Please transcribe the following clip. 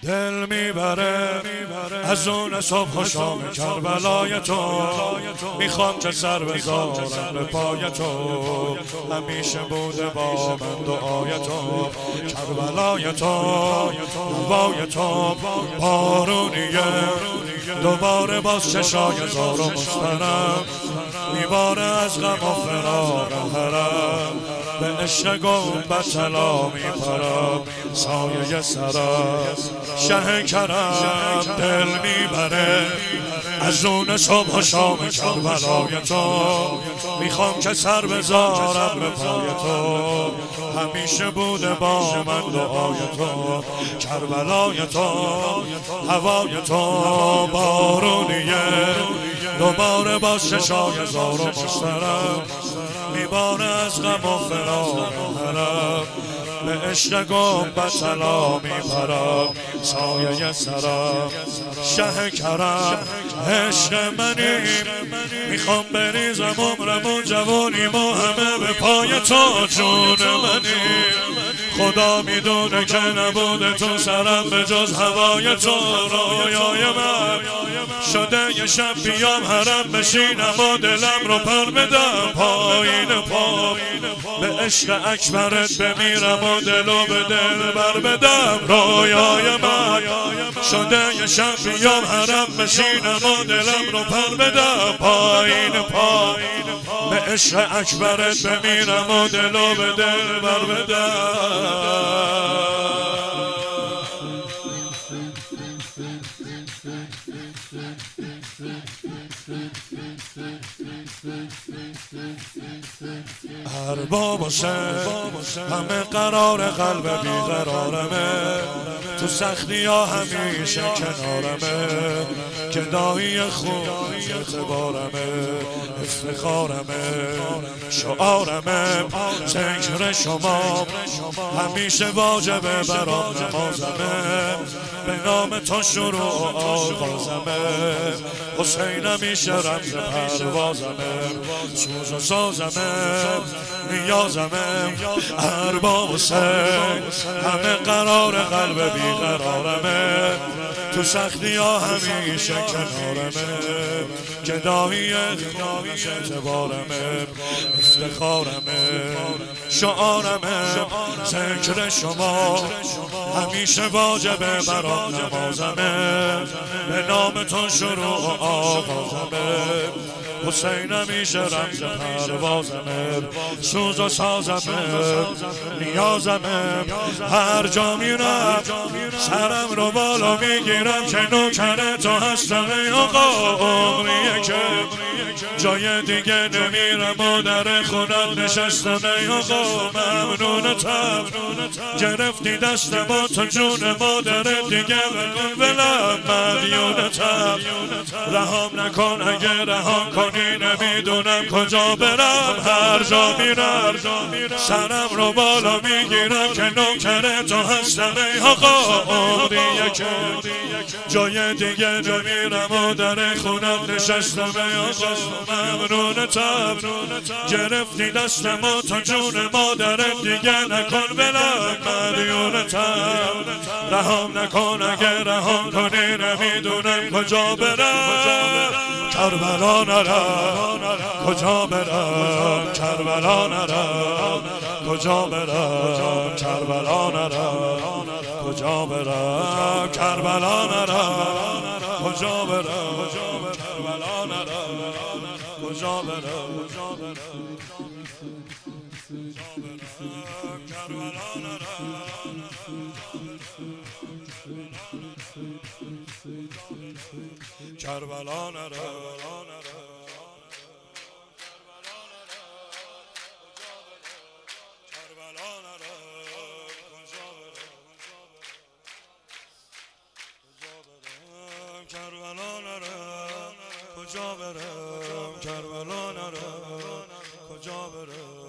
دل میبره از اون صبح و شام کربلای تو. میخوام که سر بذارم به پای تو، همیشه بوده با من دعای تو. کربلای تو، هوای تو بارونیه، دوباره باز چشای زار و مسترم میباره از غم و فراق حرم. به عشق گنبد طلا میپرم، سایه سرم شه کرم. دل میبره از اون صبح و شام کربلای تو. میخوام که سر بذارم به پای تو، همیشه بوده با من دعای تو. کربلای تو، هوای تو بارونیه، دوباره باز چشای زار و مسترم میباره از غم و فراق حرم. به عشق گنبد طلا میپرم، سایه سرم شه کرم. عشق منیم میخوام بریزم عمرم و جوانیم و همه به پای تو. جون منیم خدا میدونه که نبوده تو سرم به جز هوای تو. رویای من شده یه شب بیام حرم بشینم و دلم رو پر بدم پایین پا. به عشق اکبرت بمیرم و دلو به دل بر بدم. رویای من شده یه شب بیام حرم بشینم و دلم رو پر بدم پایین پا. به عشق اکبرت بمیرم و دلو به دل بر بدم. ارباب و سه همه قرار قلب بیقرارمه، تو سختی ها همیشه کنارمه. گدایی خوب اعتبارمه، افتخارمه، شعارمه. ذکر شما همیشه واجبه برام نمازمه، به نام تو شروع آغازمه. حسین همیشه رمز پروازمه، سوز و سازمه، نیازمه. ارباب حسین همه قرار قلب بیقرارمه، تو سختی ها همیشه کنارمه. گدایی همیشه اعتبارمه، افتخارمه، شعارمه. ذکر شما همیشه واجبه برام نمازمه، به نام تو شروع آغازمه. حسین همیشه رمز پروازمه، سوز و سازمه، نیازمه. هر جا میرم سرم رو بالا میگیرم که نوکر تو هستم ای آقا. عمریه که جای دیگه نمیرم و در خونت نشستم ای آقا. ممنونتم گرفتی دست ما تو جون مادرت دیگه بکن ولم. مدیونتم رهام نکن، اگه رهام کنی نمیدونم کجا برم. هر جا میرم سرم رو بالا میگیرم که نوکر تو هستم ای آقا. عمریه که جای دیگه نمیرم و در خونت نشستم ای آقا. ممنونتم گرفتی دست ما تا جون مادرت دیگه نکن ولم. مدیونتم رهام نکن، اگه رهام کنی نمیدونم کجا برم. کربلا نرم کجا برم، کربلا نرم کجا برم. کربلا نرم کجا برم، کربلا نرم کجا برم. کربلا نرم کجا برم، کربلا نرم. کربلا نرم کربلا نرم کجا برم، کربلا نرم کجا برم.